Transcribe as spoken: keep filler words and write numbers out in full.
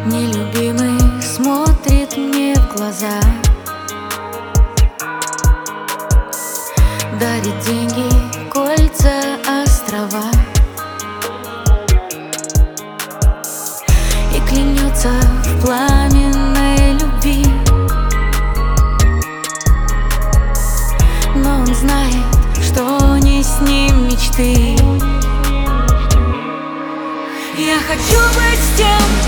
Нелюбимый смотрит мне в глаза, дарит деньги, кольца, острова и клянется в пламенной любви. Но он знает, что не с ним мечты. Я хочу быть с тем,